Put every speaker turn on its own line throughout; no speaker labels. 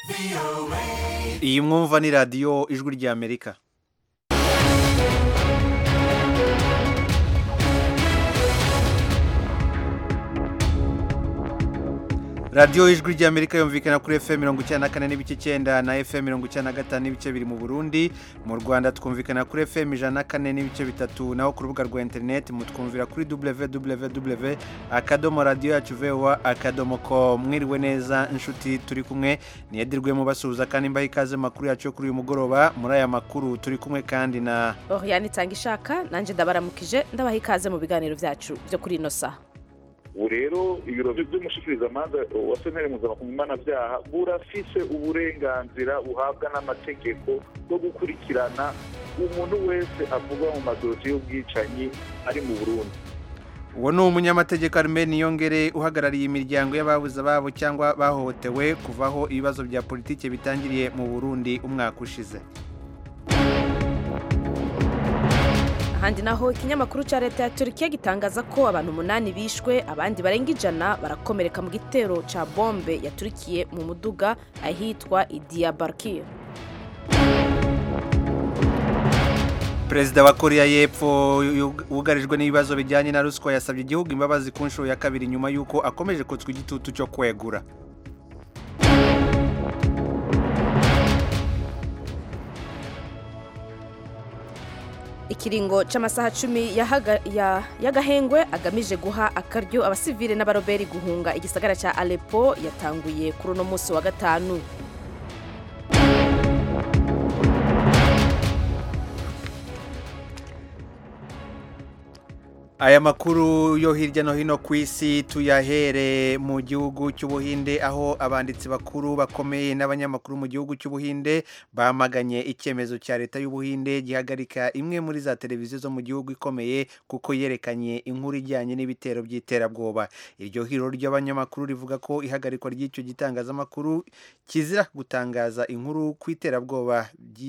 iyi mwumva ni radiyo ijwi ry'Amerika. radiyo ijwi ry'Amerika yumvikana kuri FM 94 n'ibice 9 na FM 95 n'ibice biri mu Burundi. Mu Rwanda twumvikana kuri FM 104 n'ibice 3 naho ku rubuga rwa internet mutwumvira kuri www.akadomoradio.voa.com. Mwiriwe neza inshuti turi kumwe niyedirwe mu basuhuza kandi mbaye ikaze makuru yacu kuri uyu mugoroba. Muri aya makuru turi kumwe kandi na
Oriane Tangishaka nanje ndabaramukije ndabaha ikaze mu biganiro byacu byo kuri ino saha.
Rero ibiro by'umushikirizamanza wa sentare mpuzamakungu mpanabyaha burafise uburenganzira buhabwa n'amategeko bwo gukurikirana umuntu wese avuga mu madosiye y'ubwicanyi ari mu Burundi.
uwo ni umunyamategeko Armel Niyongere uhagarariye imiryango y'ababuze babo cyangwa bahohotewe kuvaho ibibazo bya politike bitangiriye mu Burundi umwaka ushize.
Handi naho ikinyamakuru ca leta ya Turkiya gitangaza ko abantu 8 bishwe abandi barenga 100 barakomereka mu gitero ca bombe yaturikiye mu muduga ahitwa Diyarbakir.
Perezida wa Korea y'Epfo ugarijwe n'ibibazo bijyanye na ruswa yasabye igihugu imbabazi ku nshuro ya kabiri nyuma yuko akomeje kotswa igitutu cyo kwegura.
Ikiringo c'amasaha 10 yagahengwe agamije guha akaryo abasivile n'abaroberi guhunga igisagara ca Aleppo yatanguye kuri no musi wa gatanu.
Aya makuru yo hirya no hino ku isi tuyahere mu gihugu cy'Ubuhinde aho abanditsi bakuru bakomeye n'abanyamakuru mu gihugu cy'Ubuhinde bamaganye icyemezo cya leta y'Ubuhinde gihagarika imwe muri za televiziyo zo mu gihugu ikomeye kuko yerekanye inkuru ijyanye n'ibitero by'iterabwoba. Iryo hiro ry'abanyamakuru rivuga ko ihagarikwa ry'icyo gitangazamakuru kizira gutangaza inkuru ku iterabwoba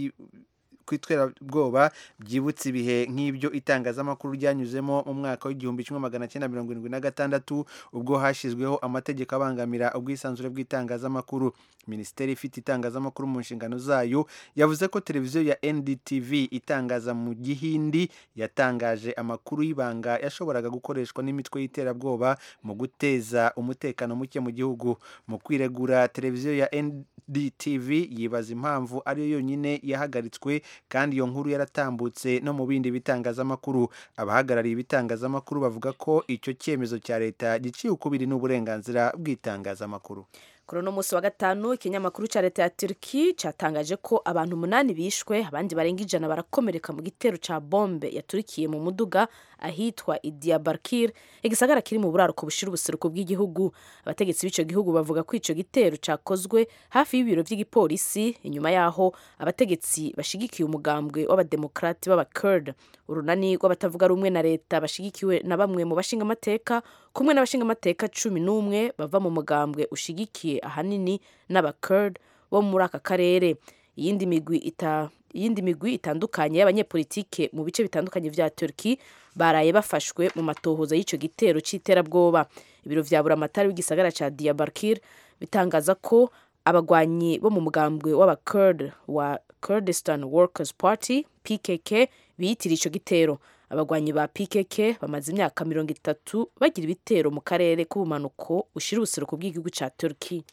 byibutse ibihe nk'ibyo itangazamakuru ryanyuzemo mu mwaka w'1976 ubwo hashyizweho amategeko abangamira ubwisanzure bw'itangazamakuru. Minisiteri ifite itangazamakuru mu nshingano zayo yavuze ko televiziyo ya NDTV itangaza mu Gihindi yatangaje amakuru y'ibanga yashoboraga gukoreshwa n'imitwe y'iterabwoba mu guteza umutekano muke mu gihugu. Mu kwiregura televiziyo ya NDTV yibaza impamvu ariyo yonyine yahagaritswe kandi iyo nkuru yaratambutse no mu bindi bitangazamakuru. Abahagarariye ibitangazamakuru bavuga ko icyo cyemezo cya leta giciye ukubiri n'uburenganzira bw'itangazamakuru.
Kuri no musi wa gatanu ikinyamakuru ca leta ya Turkiya catangaje ko abantu 8 bishwe abandi barenga 100 barakomereka mu gitero ca bombe yaturikiye mu muduga ahitwa Diyarbakir igisagara kiri mu buraruko bushira ubuseruko bw'igihugu. Abategetsi b'ico gihugu bavuga ko ico gitero cakozwe hafi y'ibiro by'igipolisi inyuma yaho abategetsi bashigikiye umugambwe w'abademokrati b'abakurd urunani rw'abatavuga rumwe na leta bashigikiwe na bamwe mu bashinga amateka kumwe n'abashinga amateka 11 bava mu mugambwe ushigikiye ahanini n'abakurd bo muri aka karere. Iyindi migwi itandukanye y'abanyepolitike mu bice bitandukanye vya Turkiya baraye bafashwe mu matohoza y'ico gitero c'iterabwoba. Ibiro vya buramatari w'igisagara ca Diyarbakir bitangaza ko abagwanyi bo mu mugambwe w'abakurd wa Kurdistan Workers Party PKK biyitira ico gitero. Abagwanyi ba PKK bamaze imyaka 30 bagira ibitero mu karere k'ubumanuko ushira ubuseruko bw'igihugu ca Turkiya.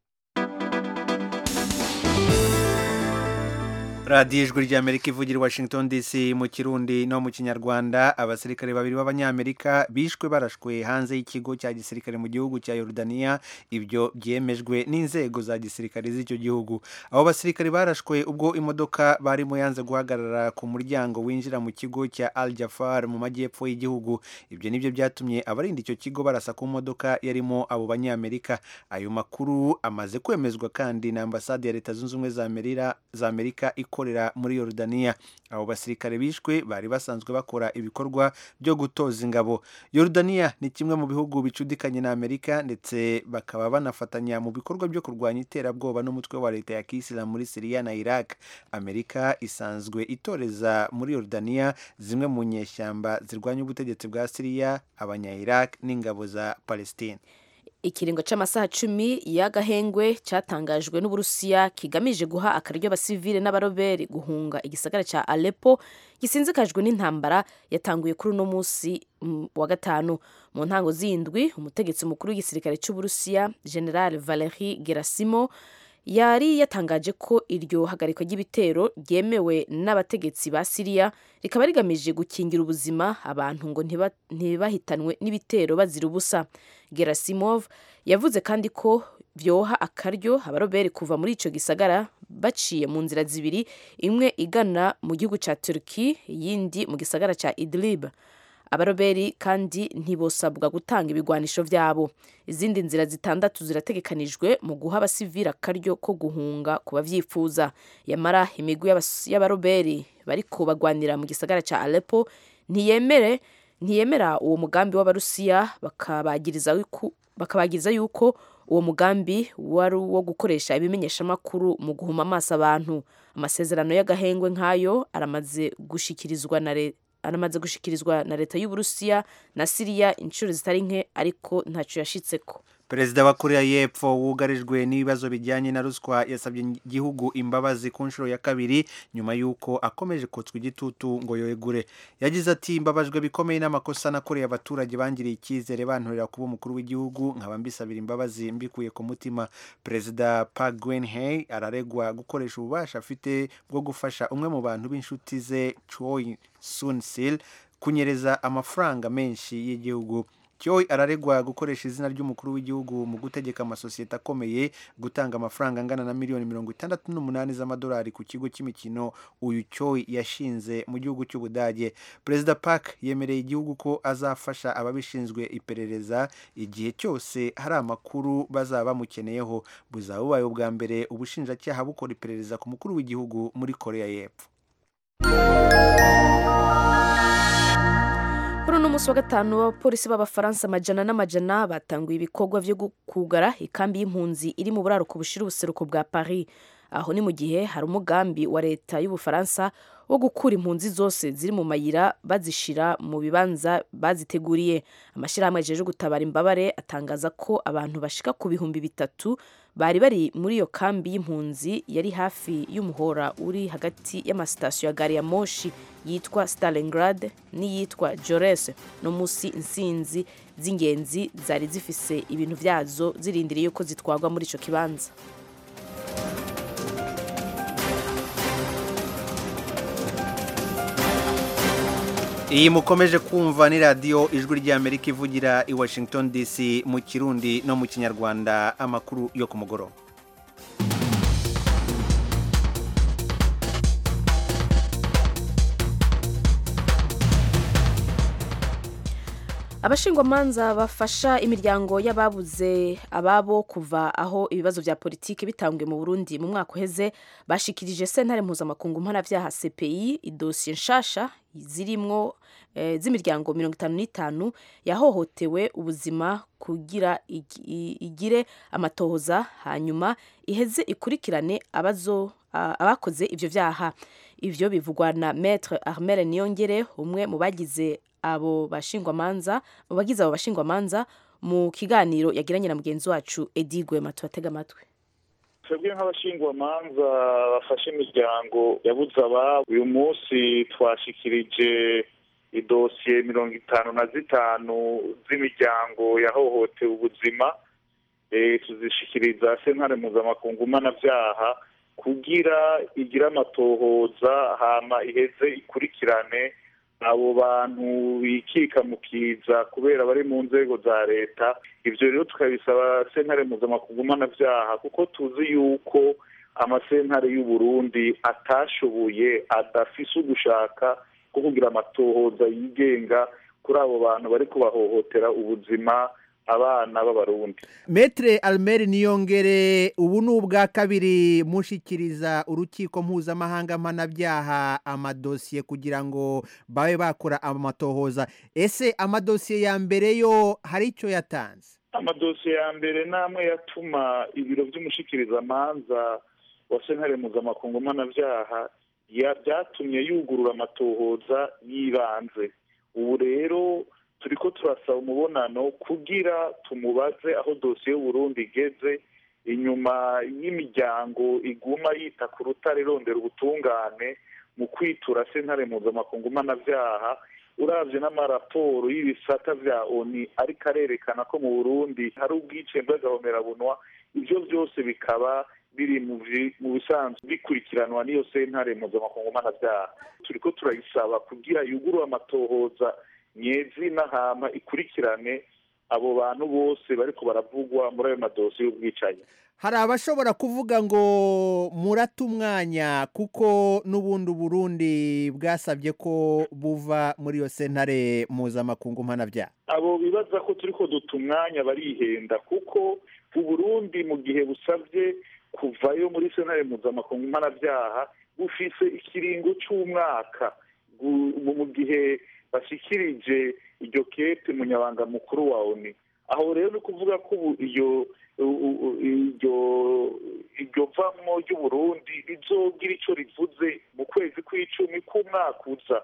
radiyo ijwi ry'Amerika ivugira Washington DC mu Kirundi no mu Kinyarwanda. Abasirikare babiri b'abanyamerika bishwe barashwe hanze y'ikigo cya gisirikare mu gihugu cya Yordania. Ibyo byemejwe n'inzego za gisirikare z'icyo gihugu. Abo basirikare barashwe ubwo imodoka barimo yanze guhagarara ku muryango winjira mu kigo cya Al Jafar mu majyepfo y'igihugu. Ibyo nibyo byatumye abarinda icyo kigo barasa ku modoka yarimo abo banyamerika. Ayo makuru amaze kwemezwa kandi na ambasade ya Leta Zunze Ubumwe za Amerika ikorera muri Yordania. Abo basirikare bishwe bari basanzwe bakora ibikorwa byo gutoza ingabo. Yordania ni kimwe mu bihugu bicudikanye na Amerika ndetse bakaba banafatanya mu bikorwa byo kurwanya iterabwoba n'umutwe wa leta ya Kiyisilamu muri Syria na Iraq. Amerika isanzwe itoreza muri Yordania zimwe mu nyeshyamba zirwanya ubutegetsi bwa Syria, abanya Iraq n'ingabo za Palestine.
Ikiringo c'amasaha 10 y'agahengwe catangajwe n'Uburusiya kigamije guha akaryo abasivile n'abaroberi guhunga igisagara ca Aleppo gisinzikajwe n'intambara yatanguye kuri uno musi wa gatanu. Mu ntango z'indwi, umutegetsi mukuru w'igisirikare c'Uburusiya General Valery Gerasimov yari yatangaje ko iryo hagarikwa ry'ibitero ryemewe n'abategetsi ba Syria rikaba rigamije gukingira ubuzima abantu ngo ntibahitanwe n'ibitero bazira ubusa. Gerasimov yavuze kandi ko vyoha akaryo abaroberi kuva muri ico gisagara baciye mu nzira zibiri, imwe igana mu gihugu ca Turkey, yindi mu gisagara ca Idlib. Abaroberi kandi ntibosabwa gutanga ibigwanisho vyabo. Izindi nzira zitandatu zirategekanijwe mu guha abasivili akaryo ko guhunga ku bavyifuza. Yamara imigwi y'abaroberi bariko bagwanira mu gisagara ca Aleppo ntiyemera uwo mugambi w'Abarusiya, bakabagiriza yuko uwo mugambi wari uwo gukoresha ibimenyeshamakuru mu guhuma amaso abantu. Amasezerano y'agahengwe nk'ayo aramaze gushikirizwa na leta y'Uburusiya na Syria inshuro zitari nke, ariko ntaco yashitseko.
Perezida wa Korea y'Epfo wugarijwe n'ibibazo bijyanye na ruswa yasabye igihugu imbabazi ku nshuro ya kabiri nyuma y'uko akomeje kotswa igitutu ngo yoegure. Yagize ati, mbabajwe bikomeye n'amakosa nakoreye abaturage bangiriye icyizere bantorera kuba umukuru w'igihugu, nkaba mbisabira imbabazi mbikuye ku mutima. Perezida Park Geun-hye araregwa gukoresha ububasha afite bwo gufasha umwe mu bantu b'inshuti ze Choi Soon-sil kunyereza amafaranga menshi y'igihugu. Choi araregwa gukoresha izina ry'umukuru w'igihugu mu gutegeka amasosiyete akomeye gutanga amafaranga angana na miliyoni 68 z'amadolari ku kigo cy'imikino uyu Choi yashinze mu gihugu cy'Ubudage. Perezida Park yemereye igihugu ko azafasha ababishinzwe iperereza igihe cyose hari amakuru bazaba bamukeneyeho. Buzaba bubaye ubwa mbere ubushinjacyaha bukora iperereza ku mukuru w'igihugu muri Korea y'Epfo.
Kuri uno musi wa gatanu, abapolisi b'Abafaransa amajana n'amajana batanguye ibikorwa vyo kugara ikambi y'impunzi iri mu buraruko bushira ubuseruko bwa Paris. Aho ni mu gihe hari umugambi wa leta y'Ubufaransa wo gukura impunzi zose ziri mu mayira bazishira mu bibanza baziteguriye. Amashirahamwe ajeje gutabara imbabare atangaza ko abantu bashika ku bihumbi 3 bari muri iyo kambi y'impunzi yari hafi y'umuhora uri hagati y'amasitasiyo ya gari ya moshi yitwa Stalingrad n'iyitwa Jores. No musi insinzi z'ingenzi zari zifise ibintu vyazo zirindiriye ko zitwagwa muri ico kibanza.
Iyi mukomeje kumva ni radio Ijwi ry'Amerika ivugira i Washington DC mu Kirundi no mu Kinyarwanda. Amakuru yo ku mugoroba.
Abashingwamanza bafasha imiryango y'ababuze ababo kuva aho ibibazo vya politiki bitanguye mu Burundi mu mwaka uheze bashikirije sentare mpuzamakungu mpanavyaha CPI idosiye nshasha zirimwo z'imiryango 55 yahohotewe ubuzima kugira igire amatohoza hanyuma iheze ikurikirane abakoze ivyo vyaha. Ivyo bivugwa na Maître Armel Niyongere, umwe mu bagize abo bashingwamanza mu kiganiro yagiranye na mugenzi wacu Edi Gwema. Tubatega amatwi.
Twebwe nk'abashingwamanza bafashe imiryango yabuze ababo, uyu munsi twashikirije idosiye 55 z'imiryango yahohotewe ubuzima, tuzishikiriza sentare mpuzamakungu mpanavyaha kugira igira amatohoza hama iheze ikurikirane abo bantu bikika mu kiza kubera bari mu nzego za leta. Ivyo rero tukabisaba sentare mpuzamakungu mpanavyaha kuko tuzi yuko amasentare y'u Burundi atashoboye, adafise ugushaka ko kugira amatohoza yigenga kuri abo bantu bari kubahohotera ubuzima abana b'Abarundi.
Maître Armel Niyongere, ubu ni ubwa kabiri mushikiriza urukiko mpuzamahanga mpanavyaha amadosiye kugira ngo babe bakora amatohoza. Ese amadosiye ya mbere yo hari ico yatanze?
Amadosiye ya mbere namwe yatuma ibiro vy'umushikirizamanza wa sentare mpuzamakungu mpanavyaha byatumye yugurura amatohoza yibanze. Ubu rero turiko turasaba umubonano kugira tumubaze aho dosiye y'Uburundi igeze inyuma y'imiryango iguma yita ku rutare rondera ubutungane mu kwitura sentare mpuzamakungu mpanavyaha. Uravye n'amaraporo y'ibisata vya ONU ariko arerekana ko mu Burundi hari ubwicembe bw'agahomerabunwa, ivyo vyose bikaba biri mu bisanzwe bikurikiranwa n'iyo sentare mpuzamakungu mpanavyaha. Turiko turayisaba kugira yugurure amatohoza nyezina hama ikurikirane abo bantu bose bariko baravugwa muri ayo madosiye y'ubwicanyi.
Hari abashobora kuvuga ngo murata umwanya kuko n'ubundi Burundi bwasabye ko buva muri iyo sentare mpuzamakungu mpanavyaha.
Abo bibaza ko turiko duta umwanya barihenda, kuko Uburundi mu gihe busavye kuvayo muri sentare mpuzamakungu mpanavyaha bufise ikiringo c'umwaka mu gihe bashikirije iryo kete munyabanga mukuru wa ONU. Aho rero ni kuvuga ko iryo vamwo ry'Uburundi rizogira ico rivuze mu kwezi kw'icumi k'umwaka uza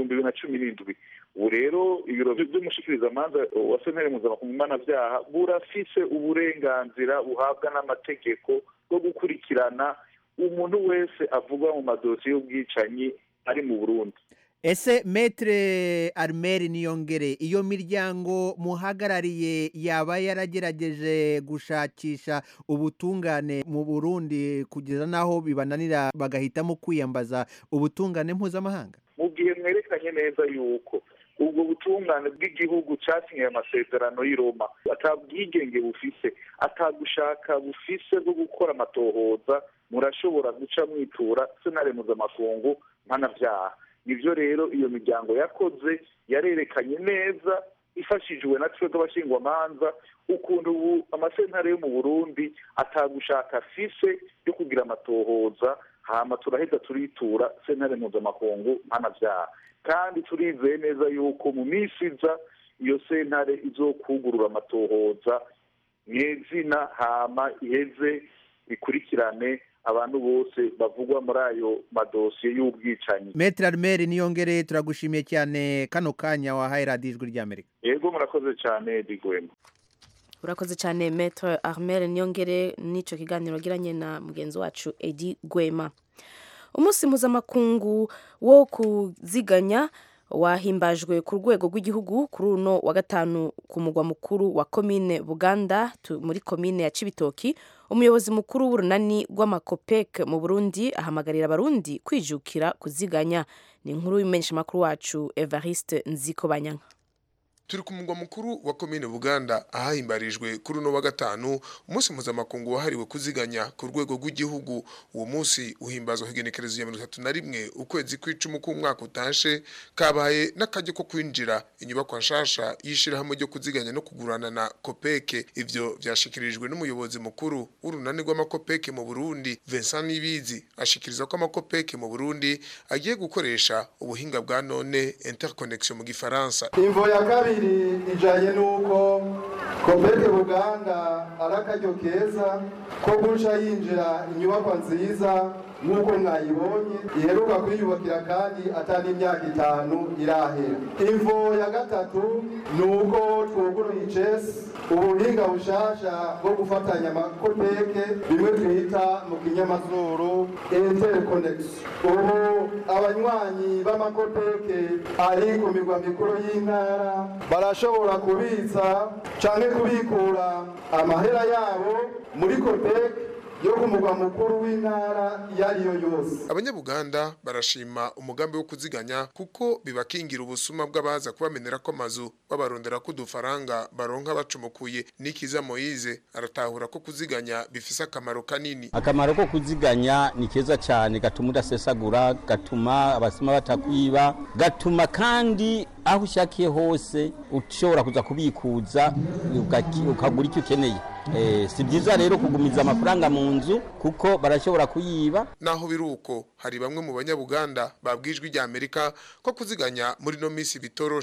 2017. Ubu rero ibiro vy'umushikirizamanza wa sentare mpuzamakungu mpanavyaha burafise uburenganzira buhabwa n'amategeko bwo gukurikirana umuntu wese avugwa mu madosiye y'ubwicanyi ari mu Burundi.
Ese Maître Armel Niyongere, iyo miryango muhagarariye yaba yaragerageje gushakisha ubutungane mu Burundi kugeza naho bibananira bagahitamo kwiyambaza ubutungane mpuzamahanga?
Mu gihe mwerekanye neza yuko ubwo butungane bw'igihugu casinye amasezerano y'i Roma atabwigenge bufise, atagushaka bufise bwo gukora amatohoza, murashobora guca mwitura sentare mpuzamakungu mpanavyaha. Nivyo rero iyo miryango yakoze, yarerekanye neza ifashijwe na twebwe abashingwamanza ukuntu ubu amasentare yo mu Burundi atagushaka afise yo kugira amatohoza, hama turaheza turitura sentare mpuzamakungu mpanavyaha. Kandi turizeye neza yuko mu minsi iza iyo sentare izokugurura amatohoza nyezina, hama iheze ikurikirane abantu bose bavugwa muri ayo madosiye y'ubwicanyi.
Maître Armel Niyongere, turagushimiye cyane kano kanya wahaye radiyo ijwi ry'Amerika.
Yego murakoze cyane Digwema.
Urakoze cyane Maître Armel Niyongere, n'ico kiganiro giranye na mugenzi wacu Edi Gwema. Umunsi mpuzamakungu wo kuziganya wahimbajwe ku rwego rw'igihugu kuri uno wa gatanu ku mugwa mukuru wa komine Buganda muri komine ya Cibitoki. Umuyobozi mukuru w'urunani rw'amakopek mu Burundi ahamagarira abarundi kwijukira kuziganya. Ni inkuru y'umumenyesha makuru wacu Evariste Nzikobanyanka.
Turi ku mugwa mukuru wa komine Buganda ahahimbarijwe kuri uno wa gatanu umunsi mpuzamakungu wahariwe kuziganya ku rwego rw'igihugu. Uwo munsi uhimbazwa higenekerezo ya 31 ukwezi kw'icumi k'umwaka utanshe, kabaye n'akajyo ko kwinjira inyubako nshasha yishirahamwe ryo kuziganya no kugurana na Kopeke. Ivyo vyashikirijwe n'umuyobozi mukuru w'urunani rw'amakopeke mu Burundi Vincent Nibizi, ashikiriza ko amakopeke mu Burundi agiye gukoresha ubuhinga bwa none interconnection mu Gifaransa.
Imvo ya kabiri ijanye nuko Kopeke Buganda arakaryo keza ko guca yinjira inyubako nziza nk'uko mwayibonye iheruka kwiyubakira kandi atari imyaka 5 irahera. Imvo ya gatatu nuko twuguruye icesi ubuhinga bushasha bwo gufatanya amakopeke bimwe twita mu kinyamazuru interconnection. Ubu abanywanyi b'amakopeke ari ku migwa mikuru y'intara barashobora kubitsa canke kubikura amahera yabo muri kopeke yo kumugwa mukuru w'intara yariyo yose.
Abanyabuganda barashima umugambi wo kuziganya kuko bibakingira ubusuma bw'abaza kubamenera ko amazu babarondera ko dufaranga baronka bacumukuye. Nikiza Moise aratahura ko kuziganya bifise akamaro kanini.
Akamaro ko kuziganya ni keza cyane, gatuma udasesagura, gatuma abasima batakwiba, gatuma kandi aho ushakiye hose ushobora kuza kubikuza ukagura icyo ukeneye. Si byiza rero kugumiza amafaranga mu nzu kuko barashobora kuyiba.
Naho biruko hari bamwe mu banyabuganda babwijwe rya Amerika ko kuziganya muri no misi bitoroshe.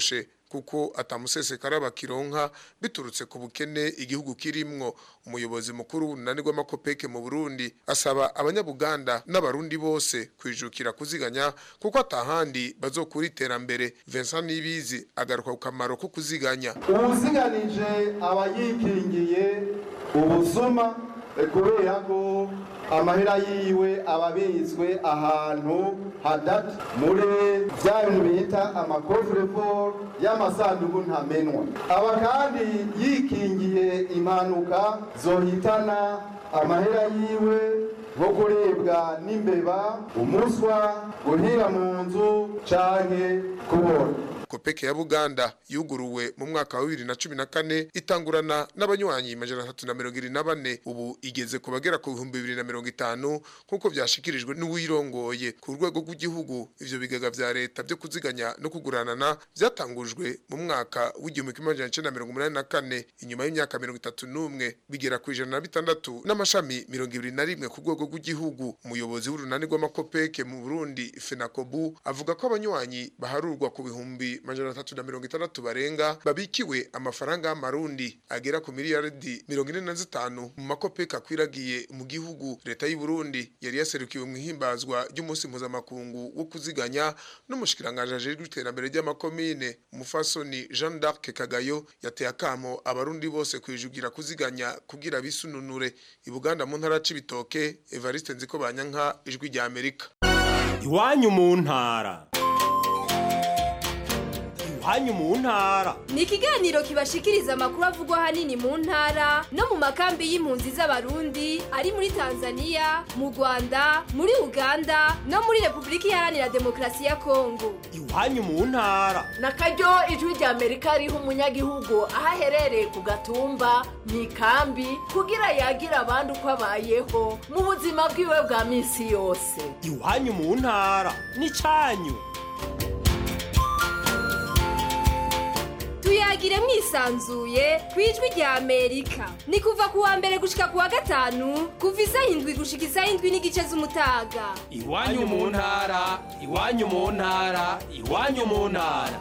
kuko atamusesekara bakironka biturutse ku bukene igihugu kirimwo. Umuyobozi mukuru w'urunani rw'amakopeke mu Burundi asaba abanyabuganda n'abarundi bose kwijukira kuziganya kuko atahandi bazokura iterambere. Vincent Nibizi agaruka ku kamaro ko kuziganya.
Ubuziganije abayikingiye ubuzuma kubera ko amahera yiwe ababizwe ahantu hadati muri bya bintu bita amacoffre-fort y'amasanduku ntamenwa. Aba kandi yikingiye impanuka zohitana amahera yiwe nko kuribwa n'imbeba, umuswa, guhira mu nzu canke kubora.
Kopeke ya Buganda yuguruwe mu mwaka wa 2014 itangurana n'abanywanyi 324 ubu igeze kubagera ku 2050 kuko byashikirijwe n'uwirongoye ku rwego rw'igihugu. Ivyo bigega vya leta byo kuziganya no kuguranana byatangujwe mu mwaka w'1984 inyuma y'imyaka 31 bigera ku 106 n'amashami 21 ku rwego rw'igihugu. Umuyobozi w'urunani rw'amakopeke mu Burundi Fenakobu avuga ko abanywanyi baharurwa ku bihumbi 360 barenga babikiwe amafaranga y'amarundi agera ku miliyaridi 45 mu makopeke akwiragiye mu gihugu. Leta y'u Burundi yari yaserukiwe mu himbazwa ry'umunsi mpuzamakungu wo kuziganya n'umushikiranganje ajejwe iterambere ry'amakomine umufasoni Jean d'Arc Kagayo yateye akamo abarundi bose kwijugira kuziganya kugira bisununure. I Buganda mu ntara c'Ibitoke, Evariste Nzikobanyanka, Ijwi rya Amerika.
Iwanyu mu ntara. Iwanyu mu ntara
ni ikiganiro kibashikiriza amakuru avugwa hanini mu ntara no mu makambi y'impunzi z'abarundi ari muri Tanzania, mu Rwanda, muri Uganda no muri Republika Iharanira Demokarasi ya Kongo.
Iwanyu mu ntara
nakaryo Ijwi rya Amerika riha umunyagihugu ahaherereye ku gatumba mu ikambi kugira yagira abandi uko abayeho mu buzima bwiwe bwa minsi yose.
Iwanyu mu ntara ni canyu.
Tuyagire mwisanzuye kwijwi rya Amerika. Ni kuva kuwa mbere gushika kuwa gatanu kuva 7 gushika 7 n'igice z'umutaga.
Iwanyu mu ntara, iwanyu mu ntara, iwanyu mu ntara.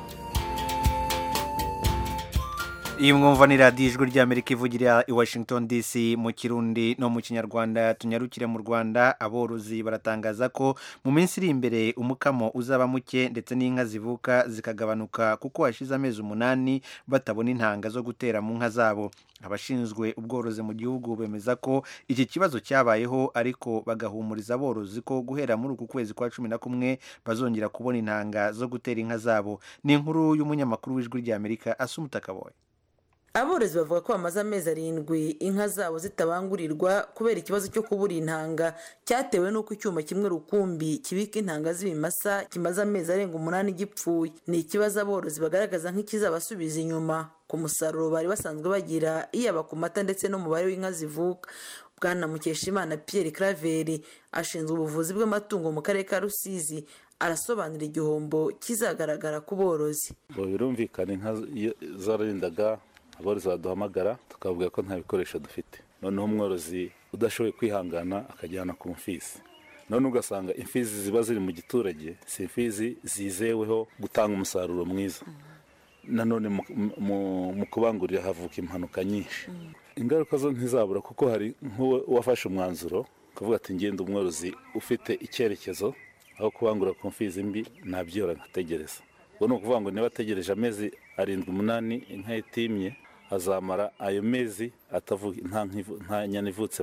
Iyi mwumva ni radiyo Ijwi rya Amerika ivugira i Washington DC mu Kirundi no mu Kinyarwanda. Tunyarukire mu Rwanda, aborozi baratangaza ko mu minsi iri imbere umukamo uzaba muke ndetse n'inka zivuka zikagabanuka kuko hashize amezi 8 batabona intanga zo gutera mu nka zabo. Abashinzwe ubworozi mu gihugu bemeza ko iki kibazo cyabayeho ariko bagahumuriza aborozi ko guhera muri uku kwezi kwa 11 bazongera kubona intanga zo gutera inka zabo. Ni inkuru y'umunyamakuru w'Ijwi rya Amerika Asumuta Kaboye.
Aborozi bavuga ko bamaze amezi 7 inka zabo zitabangurirwa kubera ikibazo cyo kubura intanga cyatewe n'uko icyuma kimwe rukumbi kibika intanga z'ibimasa kimaze amezi arenga 8 gipfuye. Ni ikibazo aborozi bagaragaza nk'ikizabasubiza inyuma ku musaruro bari basanzwe bagira iyaba ku mata ndetse no mu bare w'inka zivuka. Bwana Mukeshimana Pierre Claver ashinzwe ubuvuzi bw'amatungo mu karere ka Rusizi arasobanura igihombo kizagaragara ku borozi.
Birumvikana inka zararindaga aborozi baduhamagara tukavuga ko nta bikoresho dufite, noneho umworozi udashoboye kwihangana akajyana ku mfizi. None ugasanga imfizi ziba ziri mu giturage si imfizi zizeweho gutanga umusaruro mwiza. Nanone mu kubangurira havuka impanuka nyinshi. Ingaruka zo ntizabura kuko hari nk'uwafashe umwanzuro kuvuga ati ngende umworozi ufite icyerekezo aho kubangura ku mfizi mbi nabyora nkategereza. Ubwo ni ukuvuga ngo niba ategereje amezi 7-8 inka itimye azamara ayo mezi atavuga nta nyana ivutse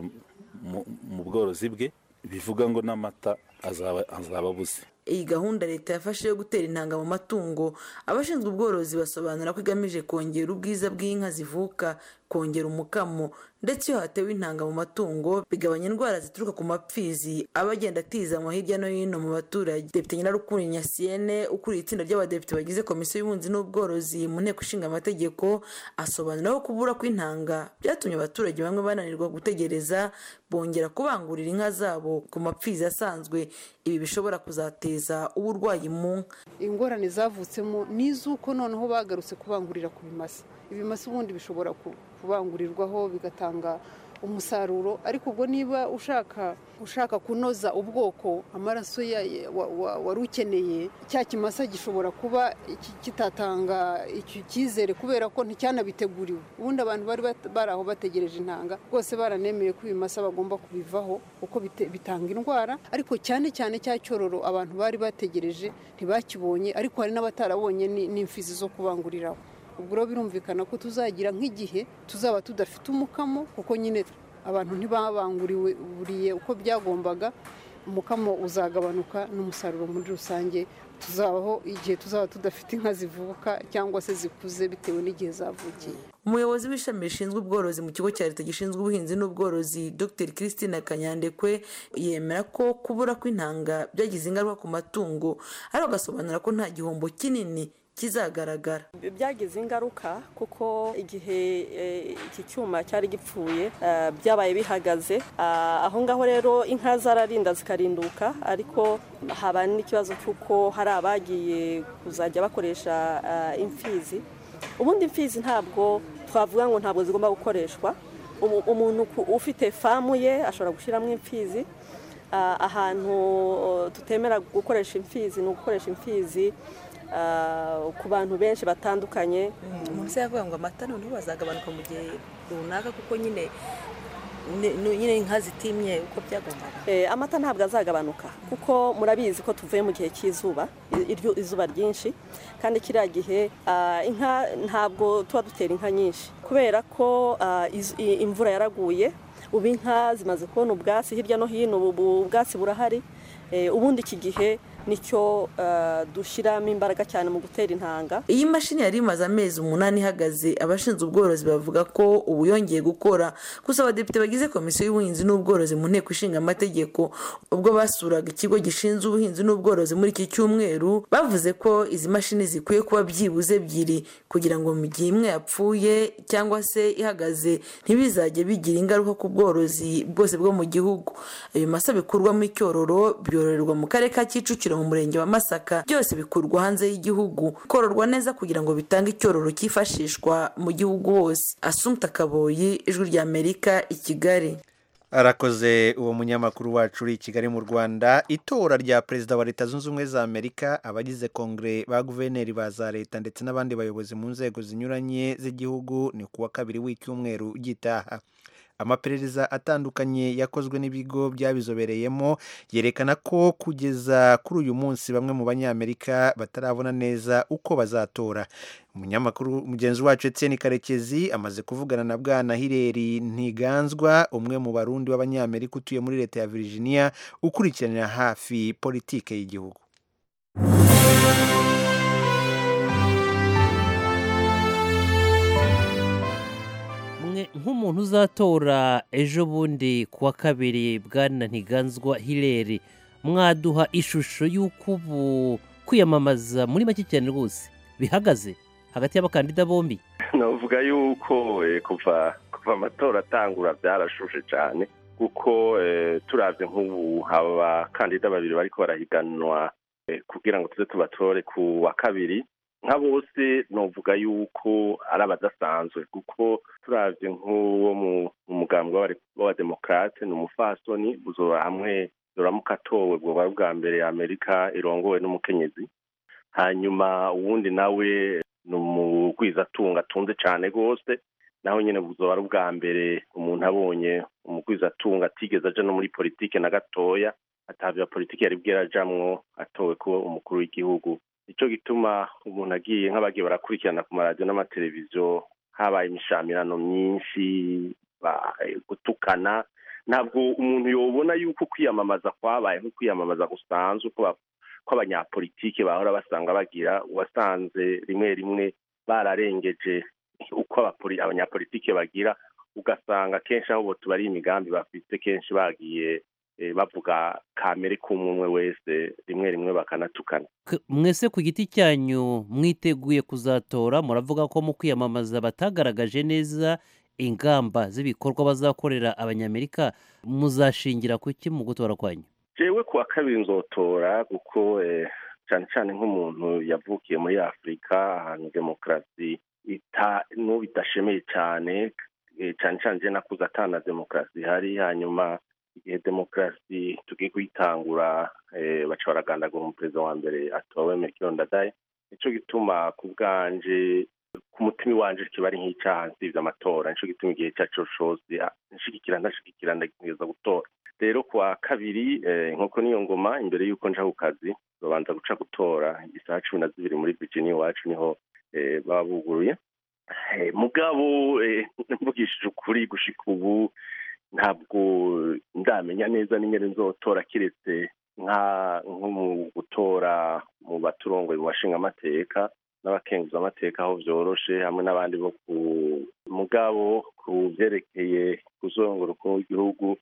mu bworozi bwe, bivuga ngo n'amata azaba abuze.
Iyi gahunda leta yafashe yo gutera intanga mu matungo, abashinzwe ubworozi basobanura ko igamije kongera ubwiza bw'inka zivuka, kongera umukamo, ndetse iyo hatewe intanga mu matungo bigabanya indwara zituruka ku mapfizi abagenda atizanwa hirya no hino mu baturage. Depite Nyirarukundo Nyasiene ukuriye itsinda ry'abadepite bagize komisiyo y'ubunzi n'ubworozi mu nteko ishinga amategeko asobanura ko kubura kw'intanga byatumye abaturage bamwe bananirwa gutegereza bongera kubangurira inka zabo ku mapfizi asanzwe. Ibi bishobora kuzateza uburwayi mu nka.
Ingorane zavutsemo n'izuko noneho bagarutse kubangurira ku bimasa. Ibimasa ubundi bishobora kubangurirwaho bigatanga umusaruro. Ariko ubwo niba ushaka kunoza ubwoko amaraso wari ukeneye, cya kimasa gishobora kuba kitatanga icyo cyizere kubera ko nticyanabiteguriwe. Ubundi abantu bari aho bategereje intanga rwose baranemeye ko ibimasa bagomba kubivaho kuko bitanga indwara, ariko cyane cyane cya cyororo abantu bari bategereje ntibakibonye, ariko hari n'abatarabonye n'imfizi zo kubanguriraho. Ubwo rero birumvikana ko tuzagira nk'igihe tuzaba tudafite umukamo kuko nyine abantu ntibabanguriwe buriye uko byagombaga, umukamo uzagabanuka n'umusaruro muri rusange tuzabaho igihe tuzaba tudafite inka zivuka cyangwa se zikuze bitewe n'igihe zavukiye.
Umuyobozi w'ishami rishinzwe ubworozi mu kigo cya leta gishinzwe ubuhinzi n'ubworozi Dr Christine Kanyandekwe yemera ko kubura kw'intanga byagize ingaruka ku matungo, ariko agasobanura ko nta gihombo kinini kizagaragara.
Byagize ingaruka kuko igihe iki cyuma cyari gipfuye byabaye bihagaze aho ngaho, rero inka zararinda zikarinduka, ariko haba n'ikibazo cy'uko hari abagiye kuzajya bakoresha imfizi. Ubundi imfizi ntabwo twavuga ngo ntabwo zigomba gukoreshwa. Umuntu ufite famu ye ashobora gushyiramo imfizi. Ahantu tutemera gukoresha imfizi ni ugukoresha imfizi ku bantu benshi batandukanye.
Umuntu se yavuga ngo amata noneho bazagabanuka mu gihe runaka kuko nyine inka zitimye uko byagombaga.
Amata ntabwo azagabanuka kuko murabizi ko tuvuye mu gihe cy'izuba, izuba ryinshi, kandi kiriya gihe inka ntabwo tuba dutera inka nyinshi kubera ko imvura yaraguye. Ubu inka zimaze kubona ubwatsi hirya no hino, ubu ubwatsi burahari. Ubundi iki gihe nicyo dushyiramo imbaraga cyane mu gutera intanga.
Iyi mashini yari imaze amezi 8 ihagaze. Abashinzwe ubworozi bavuga ko ubu yongeye gukora. Gusa abadepite bagize komisiyo y'ubuhinzi n'ubworozi mu nteko ishinga amategeko ubwo basuraga ikigo gishinzwe ubuhinzi n'ubworozi muri iki cyumweru bavuze ko izi mashini zikwiye kuba byibuze 2 kugira ngo mu gihe imwe yapfuye cyangwa se ihagaze ntibizajye bigira ingaruka ku bworozi bwose bwo mu gihugu. Ayo masa bikurwa mu cyororo byororerwa mu karere ka Kicukiro mu murenge wa Masaka, byose bikurwa hanze y'igihugu kororwa neza kugira ngo bitange icyororo cyifashishwa mu gihugu hose. Assumpta Kaboyi, Ijwi rya Amerika, i Kigali.
Arakoze uwo munyamakuru wacu uri i Kigali mu Rwanda. Itora rya Perezida wa Leta Zunze Ubumwe za Amerika, abagize kongere ba guverineri ba za leta ndetse n'abandi bayobozi mu nzego zinyuranye z'igihugu ni kuwa 2 w'icyumweru gitaha. Amaperereza atandukanye yakozwe n'ibigo byabizobereyemo yerekana ko kugeza kuri uyu munsi bamwe mu banyamerika batarabona neza uko bazatora. Umunyamakuru mugenzi wacu Etienne Karekezi amaze kuvugana na Bwana Hilary Ntiganzwa, umwe mu barundi b'abanyamerika utuye muri leta ya Virginia, ukurikiranira hafi politike y'igihugu.
Nk'umuntu uzatora ejo bundi kuwa 2, Bwana Ntiganzwa Hilary, mwaduha ishusho y'uko ubu kwiyamamaza muri make cyane rwose bihagaze hagati y'abakandida bombi?
Navuga yuko kuva amatora atangura byarashushe cyane kuko turavye nk'ubu abakandida babiri bariko barahiganwa kugira ngo tuze tubatore ku wa 2. Nka bose novuga yuko ari abadasanzwe kuko turavye nk'uwo mu mugambwe w'abademokrate n'umufasoni buzoba hamwe zoramuka atowe bwo bwa mbere ya Amerika irongowe n'umukenyezi. Hanyuma uwundi nawe n'umugwizatunga atunze cyane gose, naho nyene buzoba ari ubwa mbere umuntu abonye umugwizatunga atigeze aja no muri politike na gatoya, atavya politike yari bwerajamwo atowe kuba umukuru w'igihugu. Ico gituma umuntu agiye nk'abagiye barakurikirana ku maradiyo n'amateleviziyo habaye imishamirano myinshi, gutukana. Ntabwo umuntu yobona yuko kwiyamamaza kwabaye nko kwiyamamaza gusanzwe ko abanyapolitike bahora basanga bagira, wasanze rimwe bararengeje uko abanyapolitike bagira, ugasanga kenshi aho bo tubari imigambi bafite kenshi bagiye bavuga kamere k'umwe wese, rimwe bakanatukana.
Mwese ku giti cyanyu mwiteguye kuzatora, muravuga ko mu kwiyamamaza batagaragaje neza ingamba z'ibikorwa bazakorera abanyamerika, muzashingira kuki mu gutora kwanyu?
Jewe ku wa 2 nzotora kuko cyane nk'umuntu yavukiye muri Afrika ahantu demokrasi idashemeye cyane, cyane cyane je nakuze atana demokarasi hari hanyuma igihe demokarasi tugiye kuyitangura baca baragandagura umuperezida wa mbere atowe Melchior Ndadaye nico gituma ku bwanje ku mutima wanje kiba ari nk'icyaha nsivye amatora nico gituma igihe cyacu cose ndashigikira ndagerageza gutora rero kwa kabiri nk'uko niyo ngoma imbere y'uko nja ku kazi babanza guca gutora isaha 12 muri Virginia iwacu niho baba buguruye mugabo mvugishije ukuri gushika ubu ntabwo ndamenya neza n'ingene nzotora kiretse nko mu gutora mu baturongoye mu bashinga amateka n'abakenguza amateka aho vyoroshe hamwe n'abandi bo ku mugabo ku vyerekeye kuzongora uko igihugu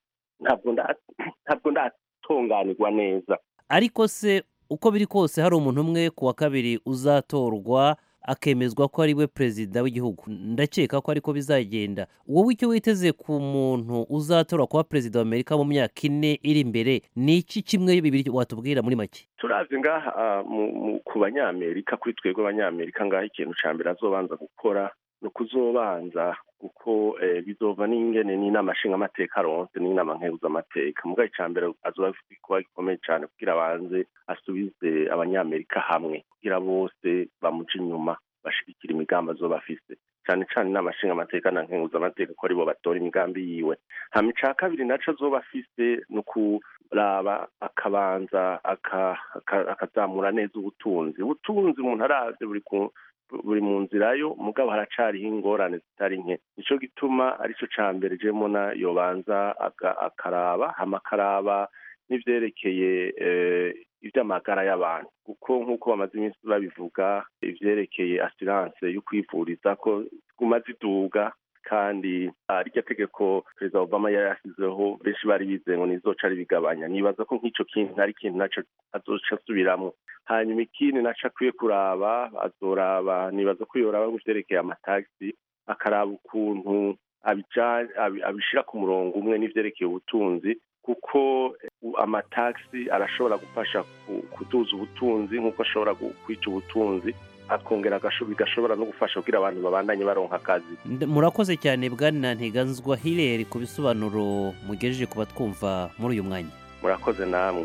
ntabwo ndatunganirwa neza.
Ariko se uko biri kose hari umuntu umwe ku wa kabiri uzatorwa akemezwa ko ari we perezida w'igihugu, ndakeka ko ariko bizagenda. Wowe icyo witeze ku muntu uzatora kuba perezida wa Amerika mu myaka 4 iri imbere ni iki kimwe bibiri watubwira muri make?
Turavye ngaha ku banyamerika kuri twebwe abanyamerika ngaha ikintu ca mbere azobanza gukora no kuzobanza kuko bizova n'ingene n'inama nshinga amateka aronse n'inama nkeguza amateka mugabo icambere azoba afite kuba gikomeye cyane kugira abanze asubize abanyamerika hamwe kugira bose bamuca inyuma bashigikira imigambi azoba afise cyane cyane inama nshinga amateka na nkeguza amateka ko aribo batora imigambi yiwe hama ica kabiri naco azoba afise no kuraba akabanza akazamura neza ubutunzi umuntu aravye buri mu nzira yo mugabo haracariho ingorane zitari nke nico gituma arico cambere je mona yobanza akaraba hamakaraba n'ivyerekeye ivy'amagara y'abantu kuko nk'uko bamaze iminsi babivuga ivyerekeye assurance yo kwivuriza ko guma ziduga kandi arya tegeko Perezida Obama yasizeho benshi bari bize ngo nizoca ari bigabanya nibaza ko nk'ico kintu ari kintu naco azoca asubiramo hanyuma ikindi naco akwiye kuraba azoraba nibaza ko yoraba guvyerekeye amataxi akaraba ukuntu abishira ku murongo umwe n'ivyerekeye ubutunzi kuko amataxi arashobora gufasha kuduza ubutunzi nk'uko ashobora kwica ubutunzi akongera bigashobora no gufasha kugira abantu babandanye baronka akazi.
Murakoze cyane bwana Ntiganzwa Hilary ku bisobanuro mugejeje kuba twumva muri uyu mwanya.
Murakoze namwe.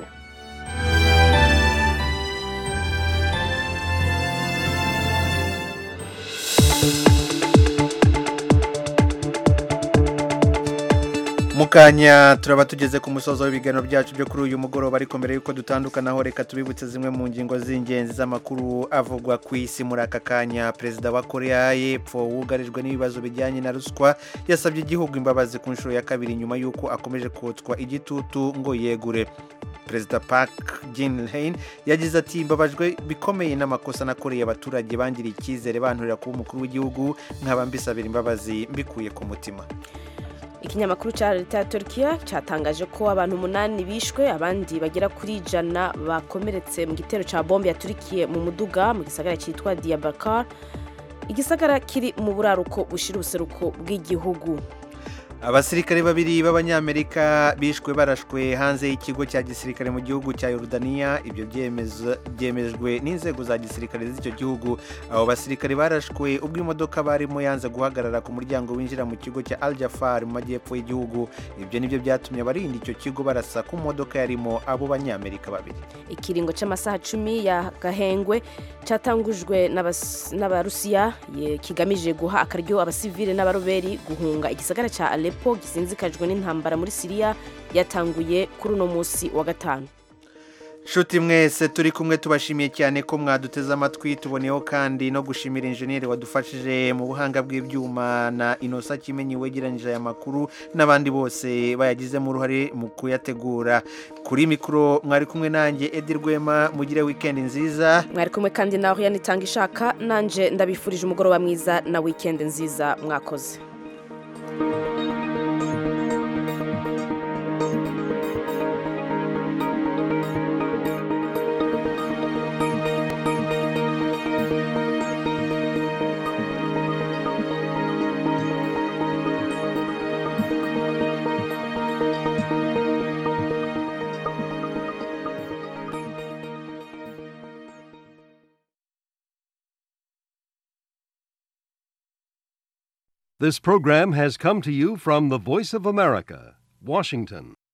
Mukanya turaba tugeze ku musozo w'ibiganiro byacu byo kuri uyu mugoroba ariko mbere yuko dutandukanaho reka tubibutse zimwe mu ngingo z'ingenzi z'amakuru avugwa ku isi muri aka kanya. Perezida wa Korea y'Epfo wugarijwe n'ibibazo bijyanye na ruswa yasabye igihugu imbabazi ku nshuro ya kabiri nyuma y'uko akomeje kotswa igitutu ngo yegure. Perezida Park Geun-hye yagize ati mbabajwe bikomeye n'amakosa nakoreye abaturage bangiriye icyizere banturira kuba umukuru w'igihugu nkaba mbisabira imbabazi mbikuye ku mutima.
Ikinyamakuru cha leta ya Turkiya cyatangaje ko abantu 8 bishwe abandi bagera kuri 100 bakomeretse mu gitero ca bombe yaturikiye mu muduga mu gisagara cyitwa Diyarbakir igisagara kiri mu buraruko bushira ubuseruko bw'igihugu.
Abasirikare babiri b'abanyamerika bishwe barashwe hanze y'ikigo cya gisirikare mu gihugu cya Yordania ibyo byemejwe n'inzego za gisirikare z'icyo gihugu. Abo basirikare barashwe ubwo imodoka barimo yanze guhagarara ku muryango winjira mu kigo cya Al Jafar mu majyepfo y'igihugu. Ibyo nibyo byatumye abarinda icyo kigo barasa ku modoka yarimo abo banyamerika babiri.
Ikiringo c'amasaha 10 ya gahengwe cyatangujwe n'abarusiya kigamije guha akaryo abasivile n'abaroberi guhunga igisagara cya Aleppo gisinzikajwe n'intambara muri Syria yatanguye kuri uno munsi wa gatanu.
Shuti mwese turi kumwe tubashimiye cyane ko mwaduteze amatwi tuboneyeho kandi no gushimira injeniyeri wadufashije mu buhanga bw'ibyuma na Innocent Kimenyi wegeranyije aya makuru n'abandi bose bayagizemo uruhare mu kuyategura. Kuri mikro mwari kumwe nanjye Edi Rwema mugire weekend nziza.
Mwari kumwe kandi naho yanitanga ishaka nanje ndabifurije umugoroba mwiza na weekend nziza mwakoze.
This program has come to you from the Voice of America, Washington.